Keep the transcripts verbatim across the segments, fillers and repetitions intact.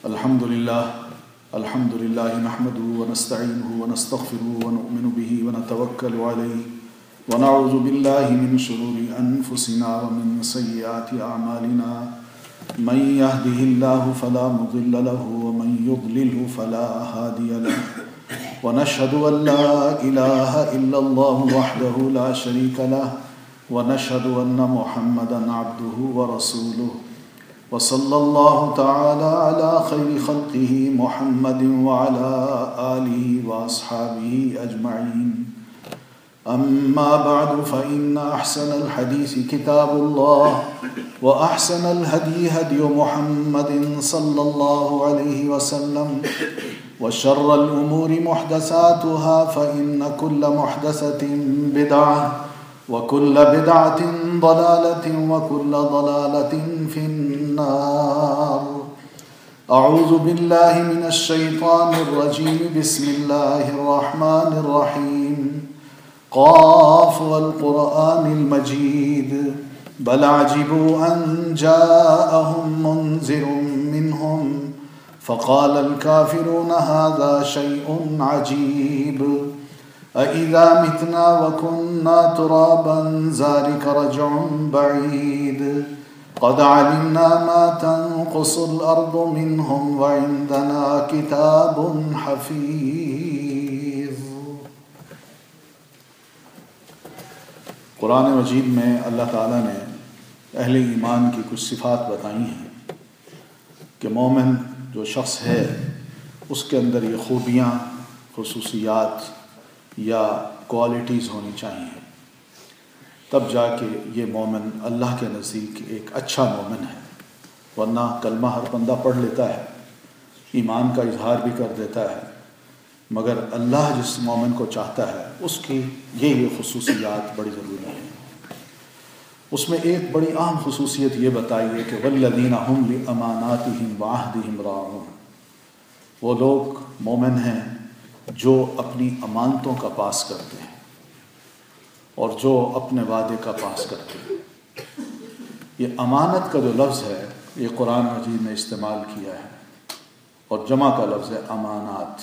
الحمد لله الحمد لله نحمده ونستعينه ونستغفره ونؤمن به ونتوكل عليه ونعوذ بالله من شرور أنفسنا ومن سيئات أعمالنا من يهده الله فلا مضل له ومن يضلله فلا هادي له ونشهد أن لا إله إلا الله وحده لا شريك له ونشهد أن محمدا عبده ورسوله وصلى الله تعالى على خير خلقه محمد وعلى آله وأصحابه أجمعين أما بعد فإن أحسن الحديث كتاب الله وأحسن الهدي هدي محمد صلى الله عليه وسلم وشر الأمور محدثاتها فإن كل محدثة بدعة وكل بدعة ضلالة وكل ضلالة في النار. أعوذ بالله من الشيطان الرجيم. بسم الله الرحمن الرحيم. قاف والقرآن المجيد بل عجبوا أن جاءهم منذر منهم فقال الكافرون هذا شيء عجيب أإذا متنا وكنا ترابا ذلك رجع بعيد قد علمنا ما تنقص الأرض منهم وعندنا كتاب حفيظ. قرآن مجید میں اللہ تعالیٰ نے اہل ایمان کی کچھ صفات بتائی ہیں کہ مومن جو شخص ہے اس کے اندر یہ خوبیاں، خصوصیات یا کوالٹیز ہونی چاہیے، تب جا کے یہ مومن اللہ کے نزدیک ایک اچھا مومن ہے. ورنہ کلمہ ہر بندہ پڑھ لیتا ہے، ایمان کا اظہار بھی کر دیتا ہے، مگر اللہ جس مومن کو چاہتا ہے اس کی یہ یہ خصوصیات بڑی ضروری ہیں. اس میں ایک بڑی اہم خصوصیت یہ بتائی ہے کہ والذین هم لاماناتهم وعہدهم راعون. وہ لوگ مومن ہیں جو اپنی امانتوں کا پاس کرتے ہیں اور جو اپنے وعدے کا پاس کرتے ہیں. یہ امانت کا جو لفظ ہے یہ قرآن مجید نے استعمال کیا ہے اور جمع کا لفظ ہے امانات.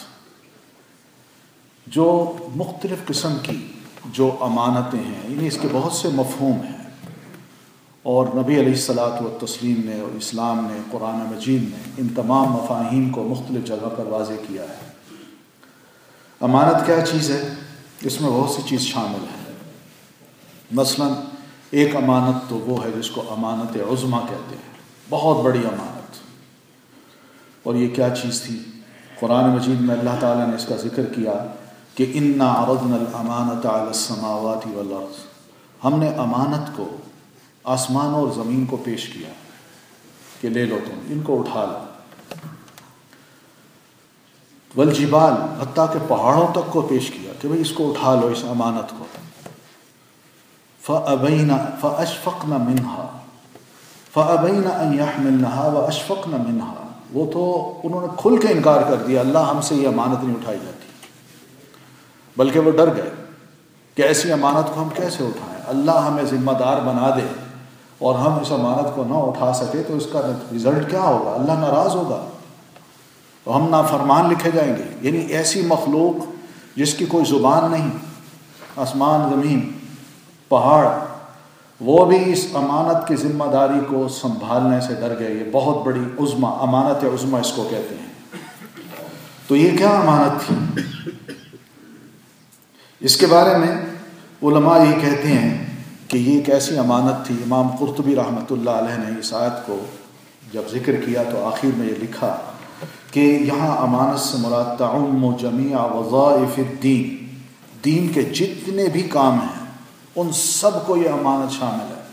جو مختلف قسم کی جو امانتیں ہیں یعنی اس کے بہت سے مفہوم ہیں اور نبی علیہ الصلاۃ والتسلیم نے اور اسلام نے قرآن مجید نے ان تمام مفاہیم کو مختلف جگہ پر واضح کیا ہے. امانت کیا چیز ہے؟ اس میں بہت سی چیز شامل ہے. مثلا ایک امانت تو وہ ہے جس کو امانت عظمیٰ کہتے ہیں، بہت بڑی امانت. اور یہ کیا چیز تھی؟ قرآن مجید میں اللہ تعالیٰ نے اس کا ذکر کیا کہ انا عرضنا الامانۃ علی السماوات والارض. ہم نے امانت کو آسمانوں اور زمین کو پیش کیا کہ لے لو، تم ان کو اٹھا لو. والجبال، حتیٰ کہ پہاڑوں تک کو پیش کیا کہ بھئی اس کو اٹھا لو، اس امانت کو. فَأَبَيْنَ فَأَشْفَقْنَ مِنْهَا فَأَبَيْنَ أَنْ يَحْمِلْنَهَا وَأَشْفَقْنَ مِنْهَا. وہ تو انہوں نے کھل کے انکار کر دیا، اللہ ہم سے یہ امانت نہیں اٹھائی جاتی، بلکہ وہ ڈر گئے کہ ایسی امانت کو ہم کیسے اٹھائیں. اللہ ہمیں ذمہ دار بنا دے اور ہم اس امانت کو نہ اٹھا سکے تو اس کا رزلٹ کیا ہوگا؟ اللہ ناراض ہوگا، تو ہم نافرمان لکھے جائیں گے. یعنی ایسی مخلوق جس کی کوئی زبان نہیں، آسمان، زمین، پہاڑ، وہ بھی اس امانت کی ذمہ داری کو سنبھالنے سے ڈر گئے. یہ بہت بڑی عظمیٰ، امانت عظمیٰ اس کو کہتے ہیں. تو یہ کیا امانت تھی؟ اس کے بارے میں علماء یہ کہتے ہیں کہ یہ ایک ایسی امانت تھی. امام قرطبی رحمۃ اللہ علیہ نے اس آیت کو جب ذکر کیا تو آخر میں یہ لکھا کہ یہاں امانت سے مراد تعم جمیع وظائف الدین، دین کے جتنے بھی کام ہیں ان سب کو یہ امانت شامل ہے.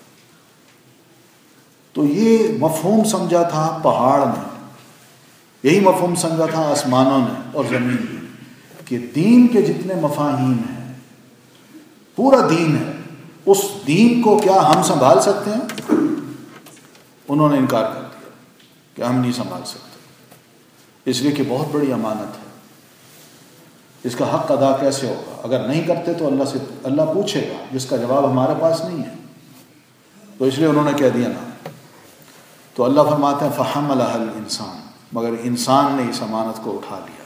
تو یہ مفہوم سمجھا تھا پہاڑ نے، یہی مفہوم سمجھا تھا آسمانوں نے اور زمین نے کہ دین کے جتنے مفاہیم ہیں، پورا دین ہے، اس دین کو کیا ہم سنبھال سکتے ہیں؟ انہوں نے انکار کر دیا کہ ہم نہیں سنبھال سکتے، اس لیے کہ بہت بڑی امانت ہے. اس کا حق ادا کیسے ہوگا؟ اگر نہیں کرتے تو اللہ سے اللہ پوچھے گا، جس کا جواب ہمارے پاس نہیں ہے. تو اس لیے انہوں نے کہہ دیا نا. تو اللہ فرماتے ہیں فحملها الانسان، مگر انسان نے اس امانت کو اٹھا لیا.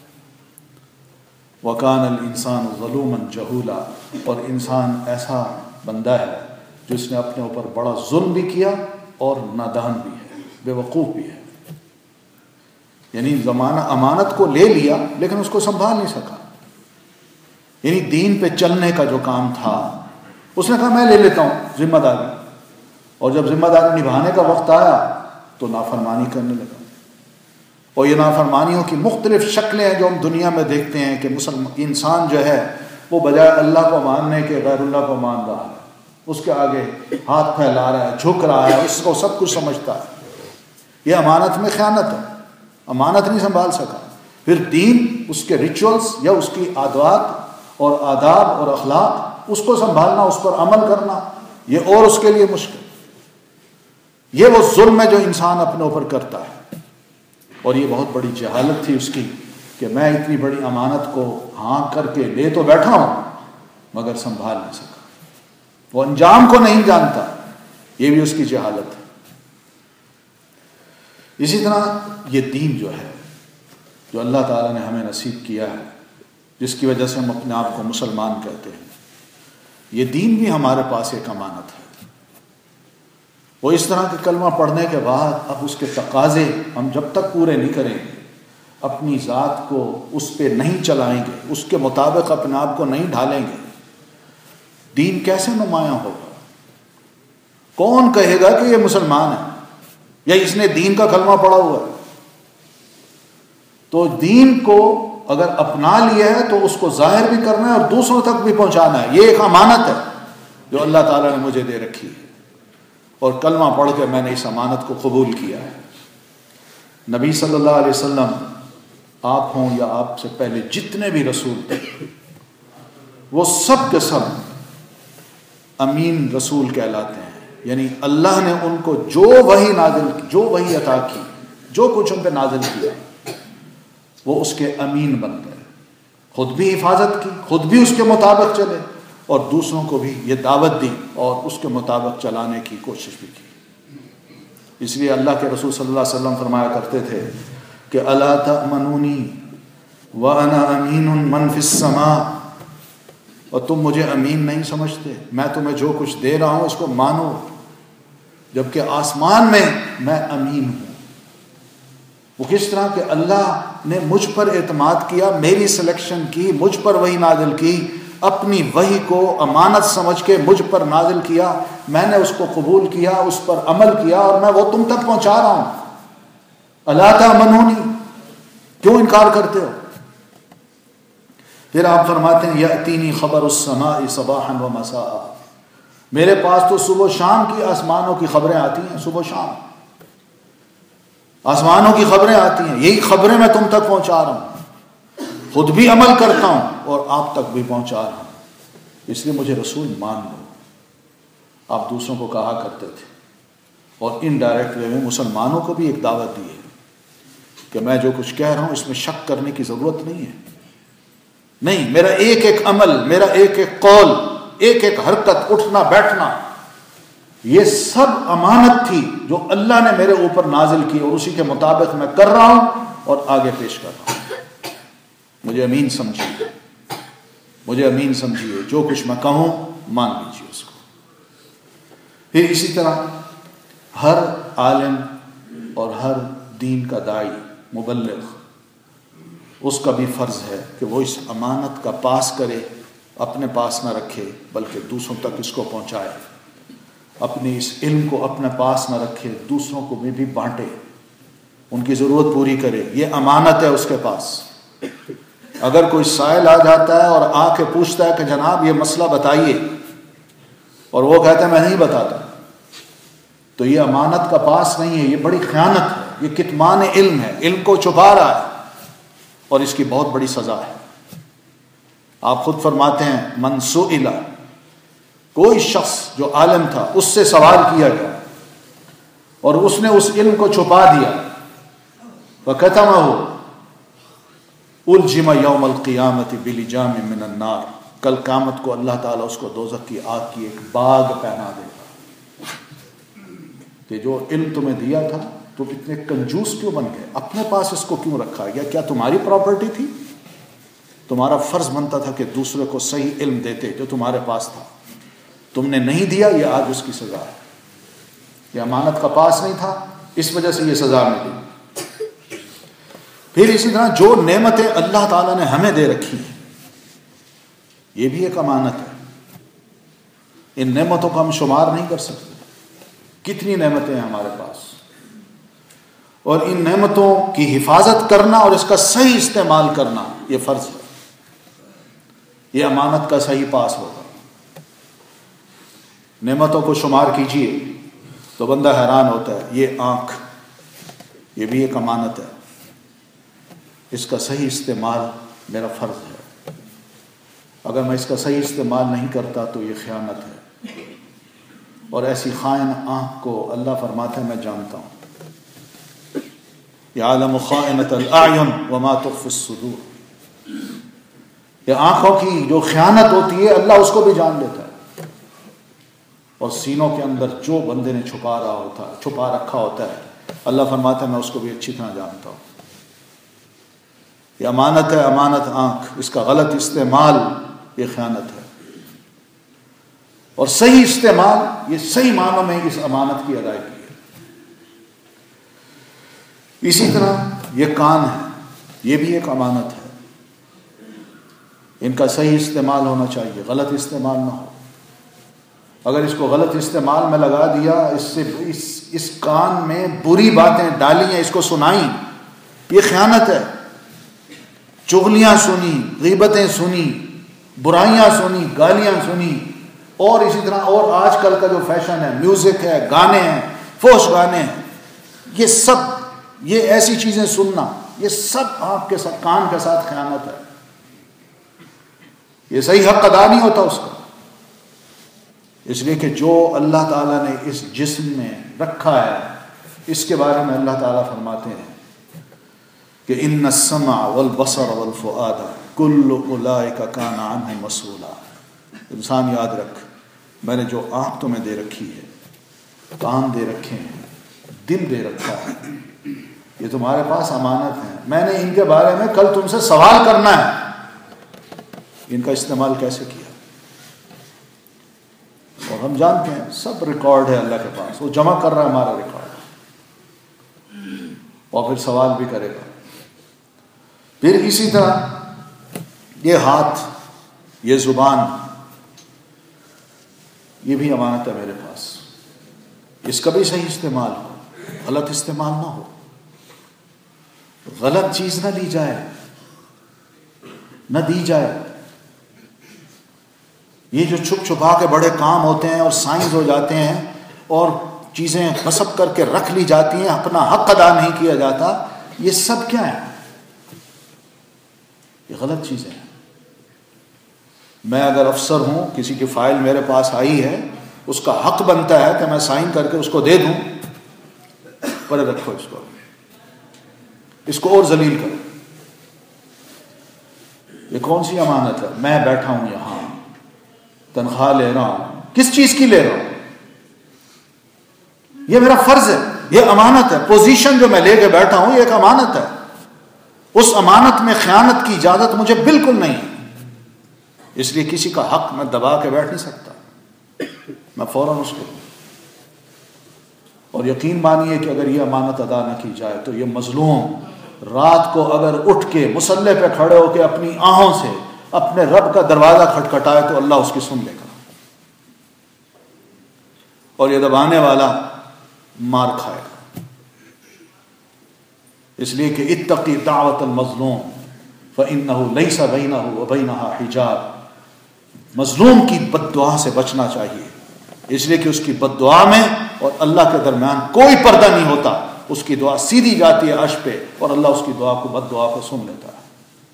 وَكَانَ الْإِنسَانُ ظَلُومًا جَهُولًا، اور انسان ایسا بندہ ہے جس نے اپنے اوپر بڑا ظلم بھی کیا اور نادان بھی ہے، بے وقوف بھی ہے. یعنی زمانہ امانت کو لے لیا لیکن اس کو سنبھال نہیں سکا. یعنی دین پہ چلنے کا جو کام تھا اس نے کہا میں لے لیتا ہوں ذمہ داری، اور جب ذمہ داری نبھانے کا وقت آیا تو نافرمانی کرنے لگا. اور یہ نافرمانیوں کی مختلف شکلیں ہیں جو ہم دنیا میں دیکھتے ہیں کہ مسلمان انسان جو ہے وہ بجائے اللہ کو ماننے کے غیر اللہ کو مان رہا ہے، اس کے آگے ہاتھ پھیلا رہا ہے، جھک رہا ہے، اس کو سب کچھ سمجھتا ہے. یہ امانت میں خیانت ہے، امانت نہیں سنبھال سکا. پھر دین، اس کے ریچولز یا اس کی عادات اور آداب اور اخلاق، اس کو سنبھالنا، اس پر عمل کرنا، یہ اور اس کے لیے مشکل. یہ وہ ظلم ہے جو انسان اپنے اوپر کرتا ہے. اور یہ بہت بڑی جہالت تھی اس کی کہ میں اتنی بڑی امانت کو ہاں کر کے لے تو بیٹھا ہوں مگر سنبھال نہیں سکا. وہ انجام کو نہیں جانتا، یہ بھی اس کی جہالت ہے. اسی طرح یہ دین جو ہے جو اللہ تعالیٰ نے ہمیں نصیب کیا ہے، جس کی وجہ سے ہم اپنے آپ کو مسلمان کہتے ہیں، یہ دین بھی ہمارے پاس ایک امانت ہے. وہ اس طرح کے کلمہ پڑھنے کے بعد اب اس کے تقاضے ہم جب تک پورے نہیں کریں گے، اپنی ذات کو اس پہ نہیں چلائیں گے، اس کے مطابق اپنے آپ کو نہیں ڈھالیں گے، دین کیسے نمایاں ہوگا؟ کون کہے گا کہ یہ مسلمان ہے یا اس نے دین کا کلمہ پڑھا ہوا ہے؟ تو دین کو اگر اپنا لیا ہے تو اس کو ظاہر بھی کرنا ہے اور دوسروں تک بھی پہنچانا ہے. یہ ایک امانت ہے جو اللہ تعالیٰ نے مجھے دے رکھی ہے، اور کلمہ پڑھ کے میں نے اس امانت کو قبول کیا ہے. نبی صلی اللہ علیہ وسلم، آپ ہوں یا آپ سے پہلے جتنے بھی رسول تھے، وہ سب کے سب امین رسول کہلاتے ہیں. یعنی اللہ نے ان کو جو وحی نازل کی، جو وحی عطا کی، جو کچھ ان پہ نازل کیا، وہ اس کے امین بن گئے. خود بھی حفاظت کی، خود بھی اس کے مطابق چلے، اور دوسروں کو بھی یہ دعوت دی اور اس کے مطابق چلانے کی کوشش بھی کی. اس لیے اللہ کے رسول صلی اللہ علیہ وسلم فرمایا کرتے تھے کہ الا تأمنونی وانا امین من فی السماء، اور تم مجھے امین نہیں سمجھتے، میں تمہیں جو کچھ دے رہا ہوں اس کو مانو، جبکہ آسمان میں میں امین ہوں. وہ کس طرح کہ اللہ نے مجھ پر اعتماد کیا، میری سلیکشن کی، مجھ پر وحی نازل کی، اپنی وحی کو امانت سمجھ کے مجھ پر نازل کیا، میں نے اس کو قبول کیا، اس پر عمل کیا، اور میں وہ تم تک پہنچا رہا ہوں. الا تأمنونی، کیوں انکار کرتے ہو؟ پھر آپ فرماتے ہیں یأتینی خبر السماء صباحا و مساء، میرے پاس تو صبح و شام کی آسمانوں کی خبریں آتی ہیں. صبح و شام آسمانوں کی خبریں آتی ہیں، یہی خبریں میں تم تک پہنچا رہا ہوں، خود بھی عمل کرتا ہوں اور آپ تک بھی پہنچا رہا ہوں، اس لیے مجھے رسول مان لو. آپ دوسروں کو کہا کرتے تھے، اور انڈائریکٹ وے میں مسلمانوں کو بھی ایک دعوت دی ہے کہ میں جو کچھ کہہ رہا ہوں اس میں شک کرنے کی ضرورت نہیں ہے. نہیں، میرا ایک ایک عمل، میرا ایک ایک قول، ایک ایک حرکت، اٹھنا بیٹھنا، یہ سب امانت تھی جو اللہ نے میرے اوپر نازل کی، اور اسی کے مطابق میں کر رہا ہوں اور آگے پیش کر رہا ہوں. مجھے امین سمجھیے، مجھے امین سمجھیے، جو کچھ میں کہوں مان لیجیے اس کو. پھر اسی طرح ہر عالم اور ہر دین کا داعی، مبلغ، اس کا بھی فرض ہے کہ وہ اس امانت کا پاس کرے، اپنے پاس نہ رکھے بلکہ دوسروں تک اس کو پہنچائے. اپنے اس علم کو اپنے پاس نہ رکھے، دوسروں کو بھی بھی بانٹے، ان کی ضرورت پوری کرے. یہ امانت ہے اس کے پاس. اگر کوئی سائل آ جاتا ہے اور آ کے پوچھتا ہے کہ جناب یہ مسئلہ بتائیے، اور وہ کہتا ہے میں نہیں بتاتا، تو یہ امانت کا پاس نہیں ہے، یہ بڑی خیانت ہے، یہ کتمان علم ہے، علم کو چھپا رہا ہے، اور اس کی بہت بڑی سزا ہے. آپ خود فرماتے ہیں من سئل، کوئی شخص جو عالم تھا اس سے سوال کیا گیا اور اس نے اس علم کو چھپا دیا، وَكَتَمَهُ الجم یوم القیامت بلجام من النار، کل قیامت کو اللہ تعالیٰ اس کو دوزخ کی آگ کی ایک باغ پہنا دے گا کہ جو علم تمہیں دیا تھا تم اتنے کنجوس کیوں بن گئے؟ اپنے پاس اس کو کیوں رکھا گیا؟ کیا تمہاری پراپرٹی تھی؟ تمہارا فرض بنتا تھا کہ دوسرے کو صحیح علم دیتے جو تمہارے پاس تھا، تم نے نہیں دیا، یہ آج اس کی سزا ہے۔ یہ امانت کا پاس نہیں تھا، اس وجہ سے یہ سزا ملی۔ پھر اسی طرح جو نعمتیں اللہ تعالیٰ نے ہمیں دے رکھی ہیں، یہ بھی ایک امانت ہے۔ ان نعمتوں کو ہم شمار نہیں کر سکتے، کتنی نعمتیں ہیں ہمارے پاس، اور ان نعمتوں کی حفاظت کرنا اور اس کا صحیح استعمال کرنا یہ فرض ہے۔ یہ امانت کا صحیح پاس ہوگا۔ نعمتوں کو شمار کیجئے تو بندہ حیران ہوتا ہے۔ یہ آنکھ، یہ بھی ایک امانت ہے، اس کا صحیح استعمال میرا فرض ہے۔ اگر میں اس کا صحیح استعمال نہیں کرتا تو یہ خیانت ہے، اور ایسی خائن آنکھ کو اللہ فرماتا ہے میں جانتا ہوں۔ یعلم خائنۃ الاعین وما تخفی الصدور، یہ آنکھوں کی جو خیانت ہوتی ہے اللہ اس کو بھی جان لیتا ہے، اور سینوں کے اندر جو بندے نے چھپا رہا ہوتا ہے، چھپا رکھا ہوتا ہے، اللہ فرماتا ہے میں اس کو بھی اچھی طرح جانتا ہوں۔ یہ امانت ہے، امانت آنکھ، اس کا غلط استعمال یہ خیانت ہے، اور صحیح استعمال یہ صحیح معنوں میں اس امانت کی ادائیگی ہے۔ اسی طرح یہ کان ہے، یہ بھی ایک امانت ہے، ان کا صحیح استعمال ہونا چاہیے، غلط استعمال نہ ہو۔ اگر اس کو غلط استعمال میں لگا دیا، اس سے اس, اس کان میں بری باتیں ڈالی ہیں، اس کو سنائیں، یہ خیانت ہے۔ چغلیاں سنی، غیبتیں سنی، برائیاں سنی، گالیاں سنی، اور اسی طرح اور آج کل کا جو فیشن ہے، میوزک ہے، گانے ہیں، فحش گانے ہیں، یہ سب، یہ ایسی چیزیں سننا، یہ سب آپ کے ساتھ، کان کے ساتھ خیانت ہے۔ یہ صحیح حق ادا نہیں ہوتا اس کا، اس لیے کہ جو اللہ تعالیٰ نے اس جسم میں رکھا ہے، اس کے بارے میں اللہ تعالیٰ فرماتے ہیں کہ ان السمع والبصر والفؤاد کل اولئک کان عنہ مسئولا۔ انسان یاد رکھ، میں نے جو آنکھ تمہیں دے رکھی ہے، کان دے رکھے ہیں، دل دے رکھا ہے، یہ تمہارے پاس امانت ہے، میں نے ان کے بارے میں کل تم سے سوال کرنا ہے، ان کا استعمال کیسے کیا۔ اور ہم جانتے ہیں سب ریکارڈ ہے اللہ کے پاس، وہ جمع کر رہا ہے ہمارا ریکارڈ، اور پھر سوال بھی کرے گا۔ پھر اسی طرح یہ ہاتھ، یہ زبان، یہ بھی امانت ہے میرے پاس، اس کا بھی صحیح استعمال ہو، غلط استعمال نہ ہو، غلط چیز نہ لی جائے، نہ دی جائے۔ یہ جو چھپ چھپا کے بڑے کام ہوتے ہیں اور سائنس ہو جاتے ہیں اور چیزیں غصب کر کے رکھ لی جاتی ہیں، اپنا حق ادا نہیں کیا جاتا، یہ سب کیا ہے؟ یہ غلط چیزیں ہیں۔ میں اگر افسر ہوں، کسی کی فائل میرے پاس آئی ہے، اس کا حق بنتا ہے کہ میں سائن کر کے اس کو دے دوں، پر رکھو اس کو، اس کو اور ذلیل کرو۔ یہ کون سی امانت ہے؟ میں بیٹھا ہوں یہاں، تنخواہ لے رہا ہوں، کس چیز کی لے رہا ہوں؟ یہ میرا فرض ہے، یہ امانت ہے۔ پوزیشن جو میں لے کے بیٹھا ہوں یہ ایک امانت ہے، اس امانت میں خیانت کی اجازت مجھے بالکل نہیں ہے، اس لیے کسی کا حق میں دبا کے بیٹھ نہیں سکتا، میں فوراً اس کو، اور یقین مانیے کہ اگر یہ امانت ادا نہ کی جائے تو یہ مظلوم رات کو اگر اٹھ کے مصلے پہ کھڑے ہو کے اپنی آہوں سے اپنے رب کا دروازہ کھٹکھٹائے تو اللہ اس کی سن لے گا، اور یہ دبانے والا مار کھائے گا۔ اس لیے کہ اتقی دعوت المظلوم فإنہ لیس بینہ وبینہا حجاب، مظلوم کی بد دعا سے بچنا چاہیے، اس لیے کہ اس کی بد دعا میں اور اللہ کے درمیان کوئی پردہ نہیں ہوتا، اس کی دعا سیدھی جاتی ہے عرش پہ، اور اللہ اس کی دعا کو، بد دعا کو سن لیتا ہے۔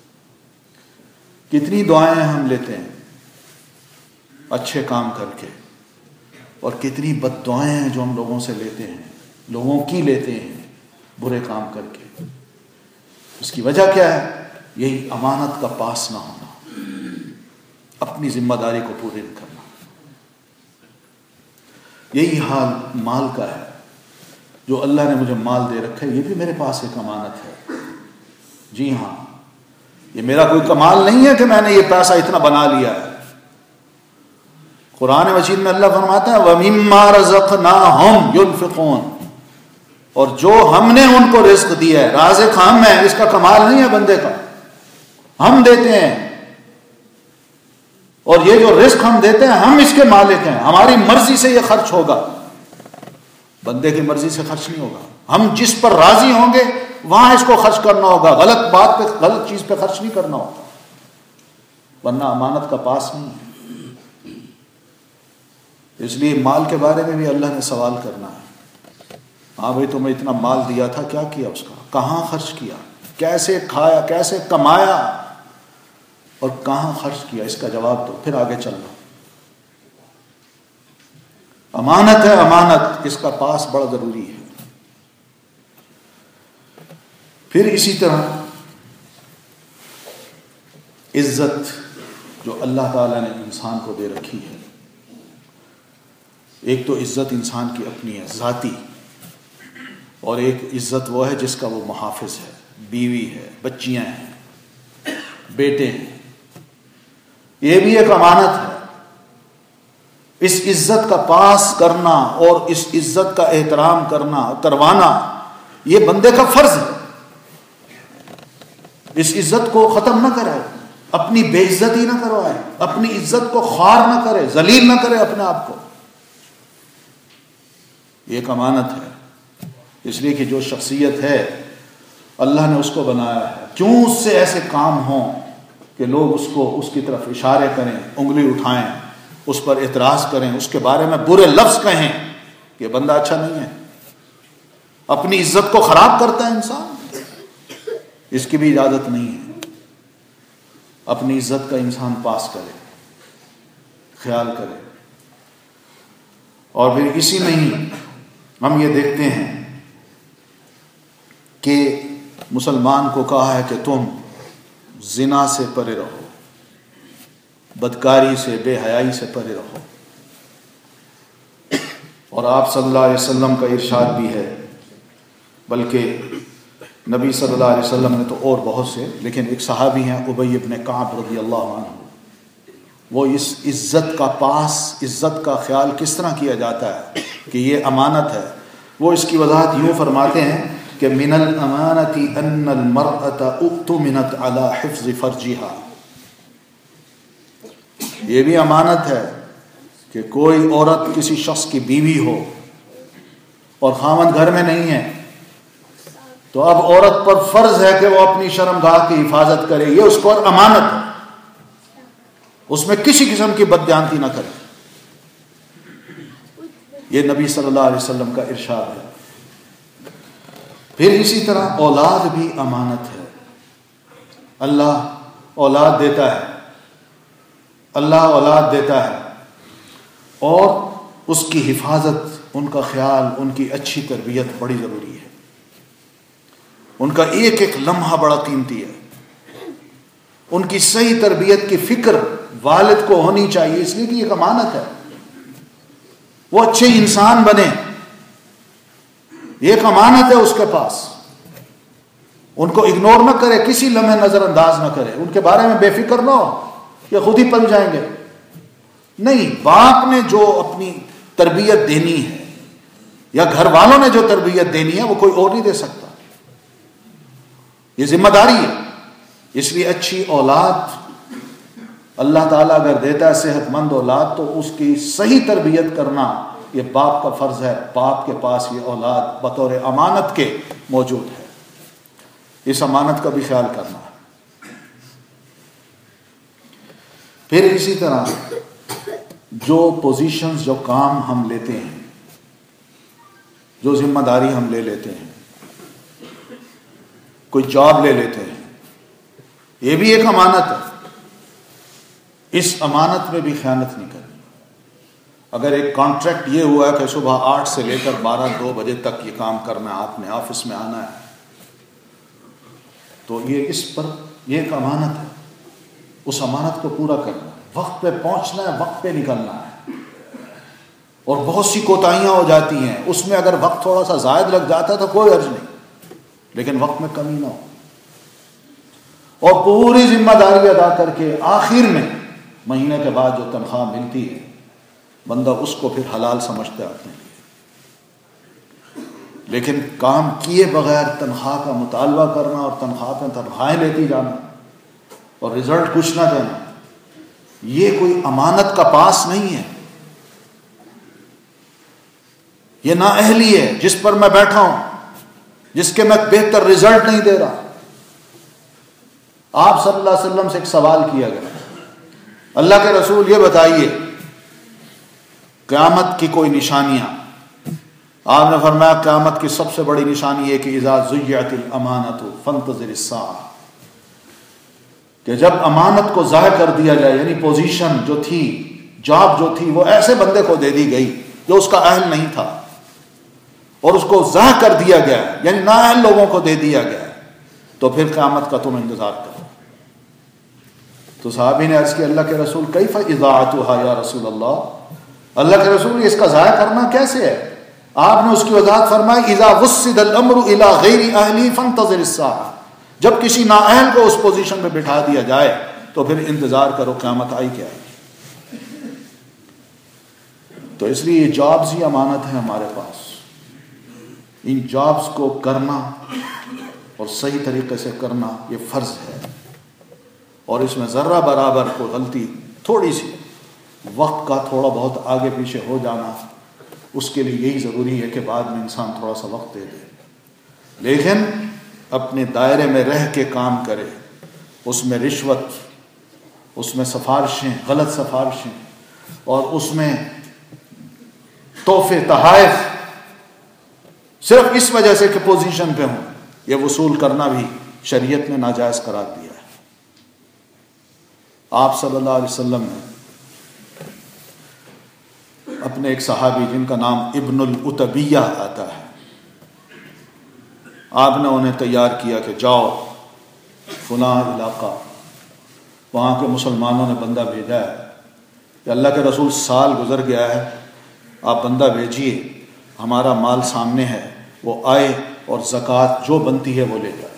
کتنی دعائیں ہم لیتے ہیں اچھے کام کر کے، اور کتنی بد دعائیں ہیں جو ہم لوگوں سے لیتے ہیں، لوگوں کی لیتے ہیں برے کام کر کے۔ اس کی وجہ کیا ہے؟ یہی امانت کا پاس نہ ہونا، اپنی ذمہ داری کو پورے نہ کرنا۔ یہی حال مال کا ہے۔ جو اللہ نے مجھے مال دے رکھا ہے یہ بھی میرے پاس ایک امانت ہے. جی ہاں، یہ میرا کوئی کمال نہیں ہے کہ میں نے یہ پیسہ اتنا بنا لیا ہے. قرآن مجید میں اللہ فرماتا ہے وَمِمَّا رَزَقْنَاهُمْ يُنْفِقُونَ، اور جو ہم نے ان کو رزق دیا ہے، رازق ہم ہیں، اس کا کمال نہیں ہے بندے کا، ہم دیتے ہیں. اور یہ جو رزق ہم دیتے ہیں ہم اس کے مالک ہیں، ہماری مرضی سے یہ خرچ ہوگا، بندے کی مرضی سے خرچ نہیں ہوگا. ہم جس پر راضی ہوں گے وہاں اس کو خرچ کرنا ہوگا، غلط بات پہ غلط چیز پہ خرچ نہیں کرنا ہوگا، ورنہ امانت کا پاس نہیں ہے. اس لیے مال کے بارے میں بھی اللہ نے سوال کرنا ہے. ہاں بھائی تمہیں اتنا مال دیا تھا، کیا کیا اس کا، کہاں خرچ کیا، کیسے کھایا، کیسے کمایا اور کہاں خرچ کیا، اس کا جواب دو، پھر آگے چلنا. امانت ہے، امانت، اس کا پاس بڑا ضروری ہے. پھر اسی طرح عزت جو اللہ تعالیٰ نے انسان کو دے رکھی ہے، ایک تو عزت انسان کی اپنی ہے ذاتی، اور ایک عزت وہ ہے جس کا وہ محافظ ہے، بیوی ہے، بچیاں ہیں، بیٹے ہیں. یہ بھی ایک امانت ہے. اس عزت کا پاس کرنا اور اس عزت کا احترام کرنا کروانا یہ بندے کا فرض ہے. اس عزت کو ختم نہ کرے، اپنی بے عزتی نہ کروائے، اپنی عزت کو خوار نہ کرے، ذلیل نہ کرے اپنے آپ کو. یہ ایک امانت ہے. اس لیے کہ جو شخصیت ہے اللہ نے اس کو بنایا ہے، کیوں اس سے ایسے کام ہوں کہ لوگ اس کو اس کی طرف اشارے کریں، انگلی اٹھائیں، اس پر اعتراض کریں، اس کے بارے میں برے لفظ کہیں کہ بندہ اچھا نہیں ہے، اپنی عزت کو خراب کرتا ہے انسان. اس کی بھی اجازت نہیں ہے. اپنی عزت کا انسان پاس کرے، خیال کرے. اور پھر اسی میں ہی ہم یہ دیکھتے ہیں کہ مسلمان کو کہا ہے کہ تم زنا سے پرے رہو، بدکاری سے، بے حیائی سے پرے رہو. اور آپ صلی اللہ علیہ وسلم کا ارشاد بھی ہے، بلکہ نبی صلی اللہ علیہ وسلم نے تو اور بہت سے، لیکن ایک صحابی ہیں ابی ابن کعب رضی اللہ عنہ، وہ اس عزت کا پاس، عزت کا خیال کس طرح کیا جاتا ہے کہ یہ امانت ہے. وہ اس کی وضاحت یوں فرماتے ہیں کہ من الامانۃ ان المرأۃ اؤتمنت علی حفظ فرجها. یہ بھی امانت ہے کہ کوئی عورت کسی شخص کی بیوی ہو اور خاوند گھر میں نہیں ہے تو اب عورت پر فرض ہے کہ وہ اپنی شرمگاہ کی حفاظت کرے. یہ اس کو امانت ہے، اس میں کسی قسم کی بددیانتی نہ کرے. یہ نبی صلی اللہ علیہ وسلم کا ارشاد ہے. پھر اسی طرح اولاد بھی امانت ہے. اللہ اولاد دیتا ہے، اللہ اولاد دیتا ہے، اور اس کی حفاظت، ان کا خیال، ان کی اچھی تربیت بڑی ضروری ہے. ان کا ایک ایک لمحہ بڑا قیمتی ہے. ان کی صحیح تربیت کی فکر والد کو ہونی چاہیے، اس لیے کہ یہ امانت ہے. وہ اچھے انسان بنے، یہ ایک امانت ہے اس کے پاس. ان کو اگنور نہ کرے، کسی لمحے نظر انداز نہ کرے، ان کے بارے میں بے فکر نہ ہو کہ خود ہی پل جائیں گے. نہیں، باپ نے جو اپنی تربیت دینی ہے یا گھر والوں نے جو تربیت دینی ہے وہ کوئی اور نہیں دے سکتا. یہ ذمہ داری ہے. اس لیے اچھی اولاد اللہ تعالیٰ اگر دیتا ہے صحت مند اولاد تو اس کی صحیح تربیت کرنا یہ باپ کا فرض ہے. باپ کے پاس یہ اولاد بطور امانت کے موجود ہے. اس امانت کا بھی خیال کرنا ہے. پھر اسی طرح جو پوزیشنز، جو کام ہم لیتے ہیں، جو ذمہ داری ہم لے لیتے ہیں، کوئی جاب لے لیتے ہیں، یہ بھی ایک امانت ہے. اس امانت میں بھی خیانت نہیں کرنی. اگر ایک کانٹریکٹ یہ ہوا ہے کہ صبح آٹھ سے لے کر بارہ دو بجے تک یہ کام کرنا ہے، آپ نے آفس میں آنا ہے، تو یہ اس پر یہ ایک امانت ہے. اس امانت کو پورا کرنا ہے، وقت پہ پہنچنا ہے، وقت پہ نکلنا ہے. اور بہت سی کوتاہیاں ہو جاتی ہیں، اس میں اگر وقت تھوڑا سا زائد لگ جاتا تو کوئی حرج نہیں، لیکن وقت میں کمی نہ ہو، اور پوری ذمہ داری ادا کر کے آخر میں مہینے کے بعد جو تنخواہ ملتی ہے بندہ اس کو پھر حلال سمجھتا ہے اپنے لیے۔ لیکن کام کیے بغیر تنخواہ کا مطالبہ کرنا اور تنخواہ پہ تنخواہیں لیتی جانا اور رزلٹ کچھ نہ دینا، یہ کوئی امانت کا پاس نہیں ہے، یہ نااہلی ہے جس پر میں بیٹھا ہوں، جس کے میں بہتر رزلٹ نہیں دے رہا۔ آپ صلی اللہ علیہ وسلم سے ایک سوال کیا گیا، اللہ کے رسول یہ بتائیے قیامت کی کوئی نشانیاں؟ آپ نے فرمایا قیامت کی سب سے بڑی نشانی یہ کہ اذا ضیعت الامانۃ فانتظر الساعہ، کہ جب امانت کو ضائع کر دیا جائے، یعنی پوزیشن جو تھی، جاب جو تھی، وہ ایسے بندے کو دے دی گئی جو اس کا اہل نہیں تھا، اور اس کو ضائع کر دیا گیا، یعنی نااہل لوگوں کو دے دیا گیا، تو پھر قیامت کا تم انتظار کرو۔ تو صحابی نے عرض کی اللہ کے رسول کیف اضاعتها یا رسول اللہ، اللہ کے رسول اس کا ضائع کرنا کیسے ہے؟ آپ نے اس کی وضاحت فرمائی اذا وسد الامر الى غیر اہلی فانتظر الساعہ، جب کسی نااہل کو اس پوزیشن پہ بٹھا دیا جائے تو پھر انتظار کرو قیامت آئی کیا آئی۔ تو اس لیے یہ جابز ہی امانت ہے ہمارے پاس، ان جابز کو کرنا اور صحیح طریقے سے کرنا یہ فرض ہے، اور اس میں ذرہ برابر کوئی غلطی، تھوڑی سی وقت کا تھوڑا بہت آگے پیچھے ہو جانا، اس کے لیے یہی ضروری ہے کہ بعد میں انسان تھوڑا سا وقت دے دے، لیکن اپنے دائرے میں رہ کے کام کرے، اس میں رشوت، اس میں سفارشیں، غلط سفارشیں، اور اس میں تحفے تحائف صرف اس وجہ سے کہ پوزیشن پہ ہوں، یہ وصول کرنا بھی شریعت نے ناجائز قرار دیا ہے۔ آپ صلی اللہ علیہ وسلم نے اپنے ایک صحابی جن کا نام ابن العتبیہ آتا ہے، آپ نے انہیں تیار کیا کہ جاؤ فلاں علاقہ، وہاں کے مسلمانوں نے بندہ بھیجا ہے کہ اللہ کے رسول سال گزر گیا ہے، آپ بندہ بھیجیے، ہمارا مال سامنے ہے، وہ آئے اور زکوٰۃ جو بنتی ہے وہ لے جائے۔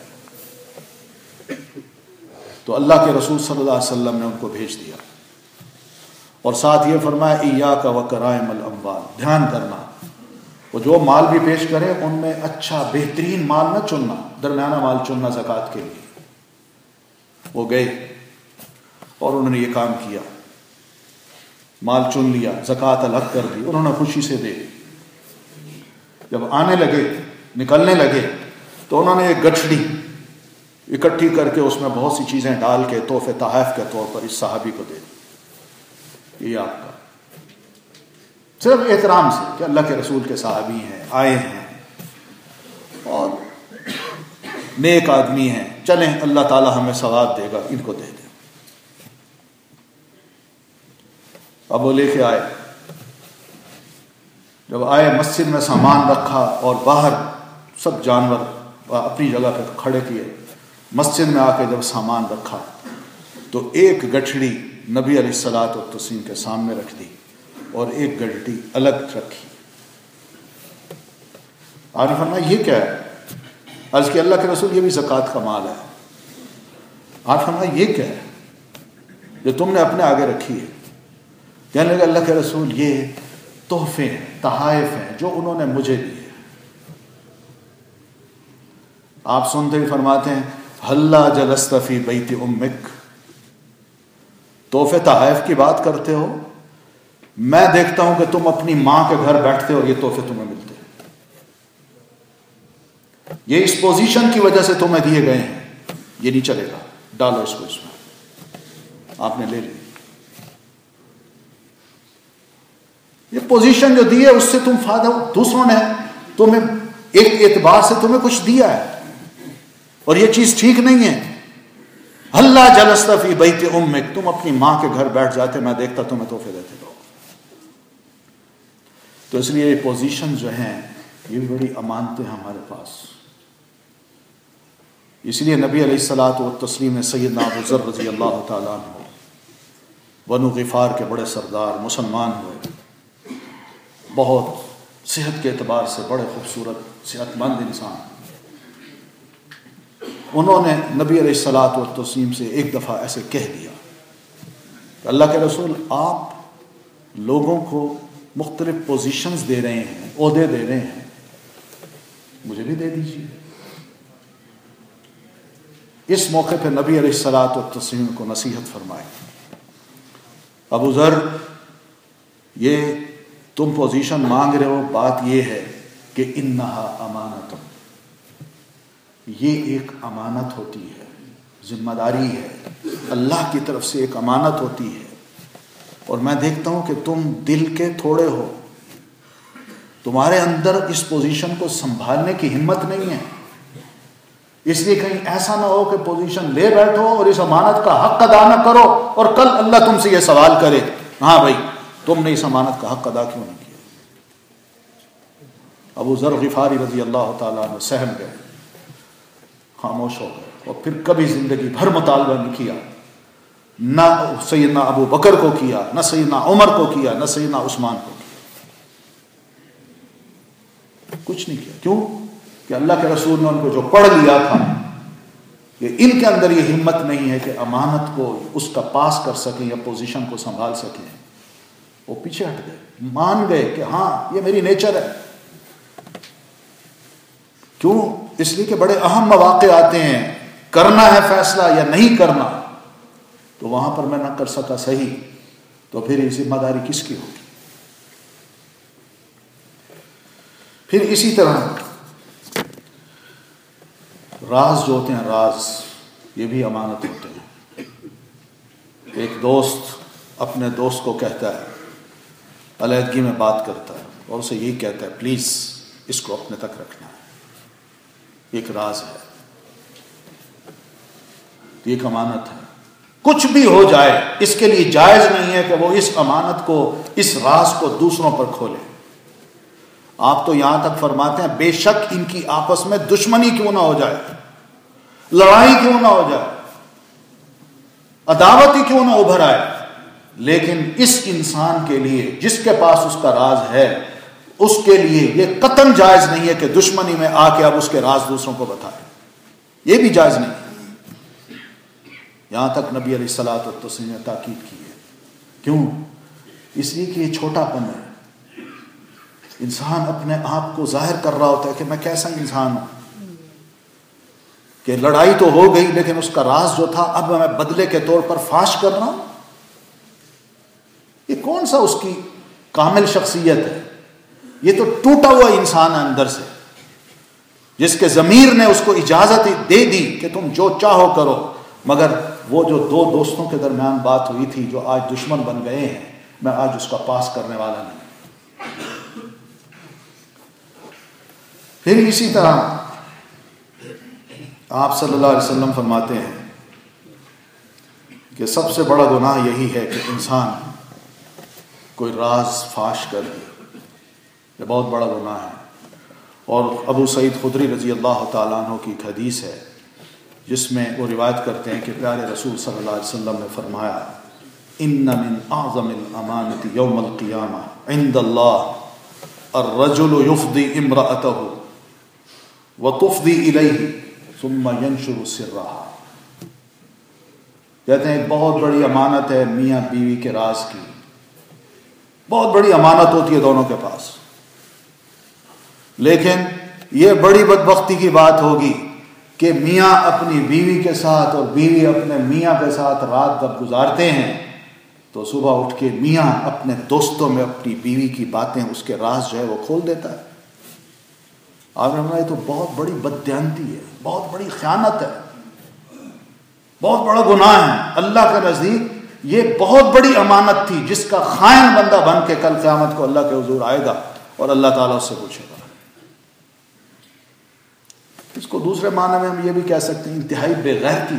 تو اللہ کے رسول صلی اللہ علیہ وسلم نے ان کو بھیج دیا، اور ساتھ یہ فرمایا ایاک وکرائم الاموال، دھیان کرنا وہ جو مال بھی پیش کرے ان میں اچھا بہترین مال نہ چننا، درمیانہ مال چننا زکوٰۃ کے لیے۔ وہ گئے اور انہوں نے یہ کام کیا، مال چن لیا، زکوٰۃ الگ کر دی، انہوں نے خوشی سے دے دی۔ جب آنے لگے، نکلنے لگے، تو انہوں نے ایک گٹھڑی اکٹھی کر کے اس میں بہت سی چیزیں ڈال کے تحفے تحائف کے طور پر اس صحابی کو دے دی، یہ آپ کا، صرف احترام سے کہ اللہ کے رسول کے صحابی ہیں، آئے ہیں اور نیک آدمی ہیں، چلیں اللہ تعالی ہمیں ثواب دے گا، ان کو دے دیں۔ اب وہ لے کے آئے، جب آئے مسجد میں سامان رکھا اور باہر سب جانور اپنی جگہ پہ کھڑے کیے، مسجد میں آ کے جب سامان رکھا تو ایک گٹھڑی نبی علیہ الصلوۃ والتسلیم کے سامنے رکھ دی اور ایک گٹھڑی الگ رکھی۔ آپ نے فرمایا یہ کیا ہے؟ عرض کہ اللہ کے رسول یہ بھی زکوٰۃ کا مال ہے۔ آپ نے فرمایا یہ کیا ہے جو تم نے اپنے آگے رکھی ہے؟ کہنے لگے اللہ کے رسول یہ تحفے ہیں، تحائف ہیں جو انہوں نے مجھے دیے۔ آپ سنتے ہی فرماتے ہیں ہلا جلست فی بیت امک، تحفے تحائف کی بات کرتے ہو، میں دیکھتا ہوں کہ تم اپنی ماں کے گھر بیٹھتے ہو اور یہ تحفے تمہیں ملتے ہیں، یہ اس پوزیشن کی وجہ سے تمہیں دیے گئے ہیں، یہ نہیں چلے گا، ڈالو اس کو اس میں۔ آپ نے لے لی، یہ پوزیشن جو دی ہے اس سے تم فائدہ، دوسروں نے تمہیں ایک اعتبار سے تمہیں کچھ دیا ہے اور یہ چیز ٹھیک نہیں ہے۔ اللہ جلست فی بیت امک، تم اپنی ماں کے گھر بیٹھ جاتے، میں دیکھتا تمہیں تحفے دیتے لوگ۔ تو اس لیے یہ پوزیشن جو ہیں یہ بھی بڑی امانتیں ہمارے پاس، اس لیے نبی علیہ الصلوۃ والتسلیم نے سیدنا ابو ذر رضی اللہ تعالیٰ عنہ، بنو غفار کے بڑے سردار، مسلمان ہوئے، بہت صحت کے اعتبار سے بڑے خوبصورت صحت مند انسان، انہوں نے نبی علیہ الصلاۃ والتسلیم سے ایک دفعہ ایسے کہہ دیا کہ اللہ کے رسول، آپ لوگوں کو مختلف پوزیشنز دے رہے ہیں، عہدے دے رہے ہیں، مجھے بھی دے دیجیے۔ اس موقع پہ نبی علیہ الصلاۃ والتسلیم کو نصیحت فرمائی، ابو ذر، یہ تم پوزیشن مانگ رہے ہو، بات یہ ہے کہ انہا امانت، یہ ایک امانت ہوتی ہے، ذمہ داری ہے، اللہ کی طرف سے ایک امانت ہوتی ہے، اور میں دیکھتا ہوں کہ تم دل کے تھوڑے ہو، تمہارے اندر اس پوزیشن کو سنبھالنے کی ہمت نہیں ہے، اس لیے کہیں ایسا نہ ہو کہ پوزیشن لے بیٹھو اور اس امانت کا حق ادا نہ کرو اور کل اللہ تم سے یہ سوال کرے، ہاں بھائی تم نے اس امانت کا حق ادا کیوں نہیں کیا۔ ابو ذر غفاری رضی اللہ تعالیٰ عنہ سہم گئے، خاموش ہو گئے، اور پھر کبھی زندگی بھر مطالبہ نہیں کیا، نہ سیدنا ابو بکر کو کیا، نہ سیدنا عمر کو کیا، نہ سیدنا عثمان کو کیا، کچھ نہیں کیا۔ کیوں؟ کہ اللہ کے رسول نے ان کو جو پڑھ لیا تھا کہ ان کے اندر یہ ہمت نہیں ہے کہ امانت کو اس کا پاس کر سکیں یا پوزیشن کو سنبھال سکیں، وہ پیچھے ہٹ گئے، مان گئے کہ ہاں یہ میری نیچر ہے۔ کیوں؟ اس لیے کہ بڑے اہم مواقع آتے ہیں، کرنا ہے فیصلہ یا نہیں کرنا، تو وہاں پر میں نہ کر سکا صحیح، تو پھر یہ ذمہ داری کس کی ہوگی؟ پھر اسی طرح راز جو ہوتے ہیں، راز یہ بھی امانت ہوتے ہیں۔ ایک دوست اپنے دوست کو کہتا ہے، علیحدگی میں بات کرتا ہے اور اسے یہی کہتا ہے پلیز اس کو اپنے تک رکھنا ہے، ایک راز ہے، ایک امانت ہے، کچھ بھی ہو جائے اس کے لیے جائز نہیں ہے کہ وہ اس امانت کو، اس راز کو دوسروں پر کھولے۔ آپ تو یہاں تک فرماتے ہیں بے شک ان کی آپس میں دشمنی کیوں نہ ہو جائے، لڑائی کیوں نہ ہو جائے، عداوت ہی کیوں نہ ابھر آئے، لیکن اس انسان کے لیے جس کے پاس اس کا راز ہے، اس کے لیے یہ قطعاً جائز نہیں ہے کہ دشمنی میں آ کے اب اس کے راز دوسروں کو بتائے، یہ بھی جائز نہیں ہے۔ یہاں تک نبی علیہ الصلاۃ والتسلیم نے تاکید کی ہے۔ کیوں؟ اس لیے کہ یہ چھوٹا پن ہے، انسان اپنے آپ کو ظاہر کر رہا ہوتا ہے کہ میں کیسا انسان ہوں، کہ لڑائی تو ہو گئی لیکن اس کا راز جو تھا اب میں بدلے کے طور پر فاش کر رہا ہوں، یہ کون سا اس کی کامل شخصیت ہے؟ یہ تو ٹوٹا ہوا انسان ہے اندر سے، جس کے ضمیر نے اس کو اجازت دے دی کہ تم جو چاہو کرو، مگر وہ جو دو دوستوں کے درمیان بات ہوئی تھی جو آج دشمن بن گئے ہیں، میں آج اس کا پاس کرنے والا نہیں۔ پھر اسی طرح آپ صلی اللہ علیہ وسلم فرماتے ہیں کہ سب سے بڑا گناہ یہی ہے کہ انسان کوئی راز فاش کر دے، یہ بہت بڑا گناہ ہے۔ اور ابو سعید خدری رضی اللہ تعالیٰ عنہ کی ایک حدیث ہے جس میں وہ روایت کرتے ہیں کہ پیارے رسول صلی اللہ علیہ وسلم نے فرمایا، ان من اعظم الامانۃ یوم القیامہ عند اللہ الرجل یفضی امرأتہ وتفضی الیہ ثم ینشر سرہا۔ کہتے ہیں ایک بہت بڑی امانت ہے میاں بیوی کے راز کی، بہت بڑی امانت ہوتی ہے دونوں کے پاس، لیکن یہ بڑی بدبختی کی بات ہوگی کہ میاں اپنی بیوی کے ساتھ اور بیوی اپنے میاں کے ساتھ رات جب گزارتے ہیں تو صبح اٹھ کے میاں اپنے دوستوں میں اپنی بیوی کی باتیں، اس کے راز جو ہے وہ کھول دیتا ہے۔ آپ نے فرمایا یہ تو بہت بڑی بددیانتی ہے، بہت بڑی خیانت ہے، بہت بڑا گناہ ہے اللہ کے نزدیک۔ یہ بہت بڑی امانت تھی جس کا خائن بندہ بن کے کل قیامت کو اللہ کے حضور آئے گا اور اللہ تعالیٰ اس سے پوچھے گا۔ اس کو دوسرے معنی میں ہم یہ بھی کہہ سکتے ہیں انتہائی بے غیرتی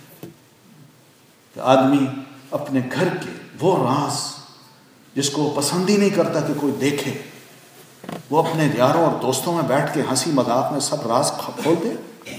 کہ آدمی اپنے گھر کے وہ راز جس کو پسند ہی نہیں کرتا کہ کوئی دیکھے، وہ اپنے یاروں اور دوستوں میں بیٹھ کے ہنسی مذاق میں سب راز کھول دے۔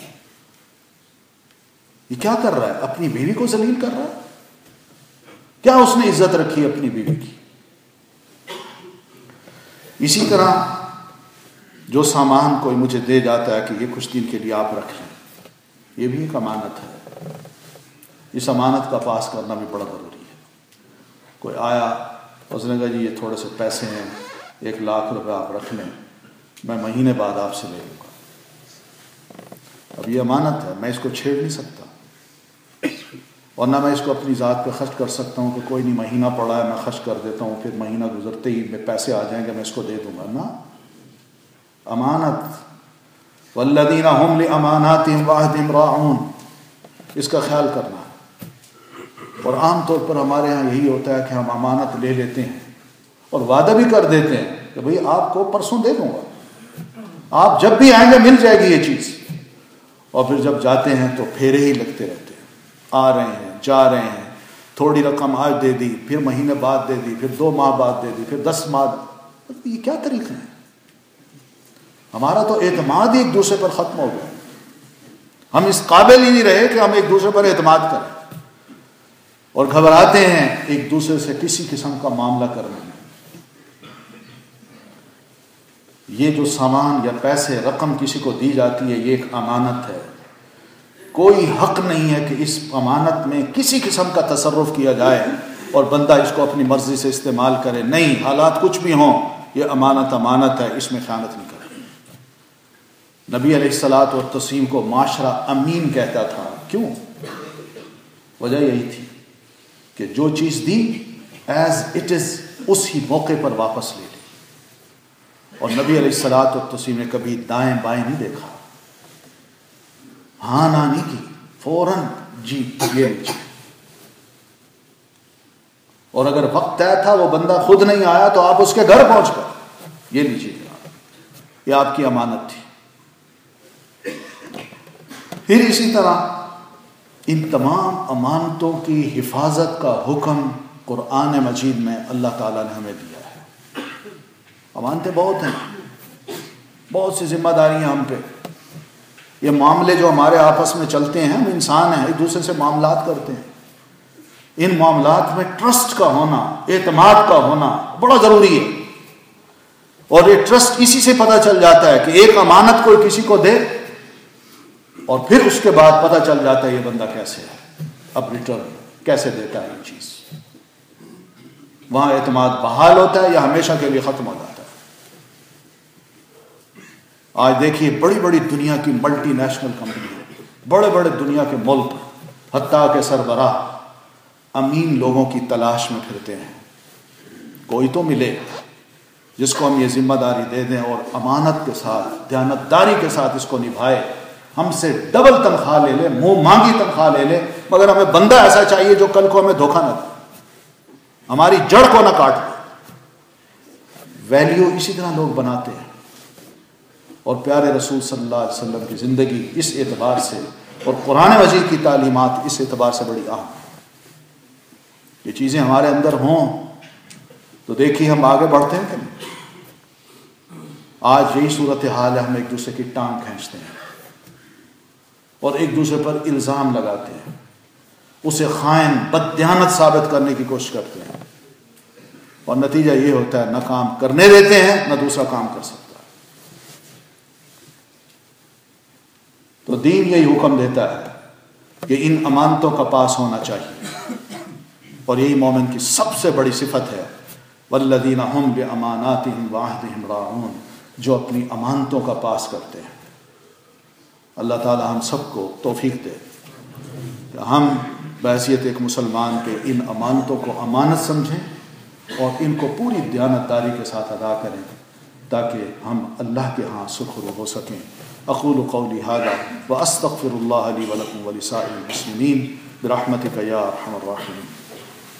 یہ کیا کر رہا ہے؟ اپنی بیوی کو ذلیل کر رہا ہے۔ کیا اس نے عزت رکھی اپنی بیوی کی؟ اسی طرح جو سامان کوئی مجھے دے جاتا ہے کہ یہ کچھ دن کے لیے آپ رکھ لیں، یہ بھی ایک امانت ہے۔ اس امانت کا پاس کرنا بھی بڑا ضروری ہے۔ کوئی آیا اس نے کہا جی یہ تھوڑے سے پیسے ہیں، ایک لاکھ روپے آپ رکھ لیں، میں مہینے بعد آپ سے لے لوں گا۔ اب یہ امانت ہے، میں اس کو چھیڑ نہیں سکتا، اور نہ میں اس کو اپنی ذات پہ خرچ کر سکتا ہوں کہ کوئی نہیں مہینہ پڑا ہے میں خرچ کر دیتا ہوں، پھر مہینہ گزرتے ہی میں پیسے آ جائیں گے میں اس کو دے دوں گا۔ نہ، امانت والذین هم لاماناتهم وعہدہم راعون، اس کا خیال کرنا ہے۔ اور عام طور پر ہمارے ہاں یہی ہوتا ہے کہ ہم امانت لے لیتے ہیں اور وعدہ بھی کر دیتے ہیں کہ بھئی آپ کو پرسوں دے دوں گا، آپ جب بھی آئیں گے مل جائے گی یہ چیز، اور پھر جب جاتے ہیں تو پھیرے ہی لگتے رہتے ہیں، آ رہے ہیں جا رہے ہیں، تھوڑی رقم آج دے دی، پھر مہینے بعد دے دی، پھر دو ماہ بعد دے دی، پھر دس ماہ۔ یہ کیا طریقہ ہے؟ ہمارا تو اعتماد ہی ایک دوسرے پر ختم ہو گیا، ہم اس قابل ہی نہیں رہے کہ ہم ایک دوسرے پر اعتماد کریں، اور گھبراتے ہیں ایک دوسرے سے کسی قسم کا معاملہ کرنے میں۔ یہ جو سامان یا پیسے رقم کسی کو دی جاتی ہے یہ ایک امانت ہے، کوئی حق نہیں ہے کہ اس امانت میں کسی قسم کا تصرف کیا جائے اور بندہ اس کو اپنی مرضی سے استعمال کرے۔ نہیں، حالات کچھ بھی ہوں یہ امانت امانت ہے، اس میں خیانت نہیں کرے۔ نبی علیہ الصلاۃ والتسلیم کو معاشرہ امین کہتا تھا، کیوں؟ وجہ یہی تھی کہ جو چیز دی ایز اٹ از اس ہی موقع پر واپس لے لی، اور نبی علیہ الصلاۃ والتسلیم نے کبھی دائیں بائیں نہیں دیکھا، ہاں نہ نہیں کی، فوراً جی یہ لیجیے۔ اور اگر وقت طے تھا وہ بندہ خود نہیں آیا تو آپ اس کے گھر پہنچ کر یہ لیجیے، یہ آپ کی امانت تھی۔ پھر اسی طرح ان تمام امانتوں کی حفاظت کا حکم قرآن مجید میں اللہ تعالیٰ نے ہمیں دیا ہے۔ امانتیں بہت ہیں، بہت سی ذمہ داریاں ہم پہ۔ یہ معاملے جو ہمارے آپس میں چلتے ہیں، ہم انسان ہیں، ایک دوسرے سے معاملات کرتے ہیں، ان معاملات میں ٹرسٹ کا ہونا، اعتماد کا ہونا بڑا ضروری ہے۔ اور یہ ٹرسٹ اسی سے پتہ چل جاتا ہے کہ ایک امانت کوئی کسی کو دے اور پھر اس کے بعد پتہ چل جاتا ہے یہ بندہ کیسے ہے، اب ریٹرن کیسے دیتا ہے یہ چیز۔ وہاں اعتماد بحال ہوتا ہے یا ہمیشہ کے لیے ختم ہو جاتا ہے۔ آج دیکھیے بڑی بڑی دنیا کی ملٹی نیشنل کمپنی، بڑے بڑے دنیا کے ملک، حتیٰ کہ سربراہ امین لوگوں کی تلاش میں پھرتے ہیں۔ کوئی تو ملے جس کو ہم یہ ذمہ داری دے دیں اور امانت کے ساتھ، دیانتداری کے ساتھ اس کو نبھائے، ہم سے ڈبل تنخواہ لے لے، منہ مانگی تنخواہ لے لے، مگر ہمیں بندہ ایسا چاہیے جو کل کو ہمیں دھوکہ نہ دے، ہماری جڑ کو نہ کاٹ دے۔ ویلیو اسی طرح لوگ بناتے ہیں، اور پیارے رسول صلی اللہ علیہ وسلم کی زندگی اس اعتبار سے اور قرآن مجید کی تعلیمات اس اعتبار سے بڑی اہم ہے۔ یہ چیزیں ہمارے اندر ہوں تو دیکھیے ہم آگے بڑھتے ہیں کہ نہیں۔ آج یہی صورتحال ہے، ہم ایک دوسرے کی ٹانگ کھینچتے ہیں اور ایک دوسرے پر الزام لگاتے ہیں، اسے خائن بددیانت ثابت کرنے کی کوشش کرتے ہیں، اور نتیجہ یہ ہوتا ہے نہ کام کرنے دیتے ہیں نہ دوسرا کام کر سکتا ہے۔ تو دین یہی حکم دیتا ہے کہ ان امانتوں کا پاس ہونا چاہیے، اور یہی مومن کی سب سے بڑی صفت ہے، والذین هم باماناتهم وعہدہم راعون، جو اپنی امانتوں کا پاس کرتے ہیں۔ اللہ تعالی ہم سب کو توفیق دے کہ ہم بحیثیت ایک مسلمان کے ان امانتوں کو امانت سمجھیں اور ان کو پوری دیانتداری کے ساتھ ادا کریں، تاکہ ہم اللہ کے ہاں سرخرو ہو سکیں۔ اقول قولی ھذا واستغفر اللہ لی ولکم ولسائر المسلمین برحمتک یا ارحم الراحمین۔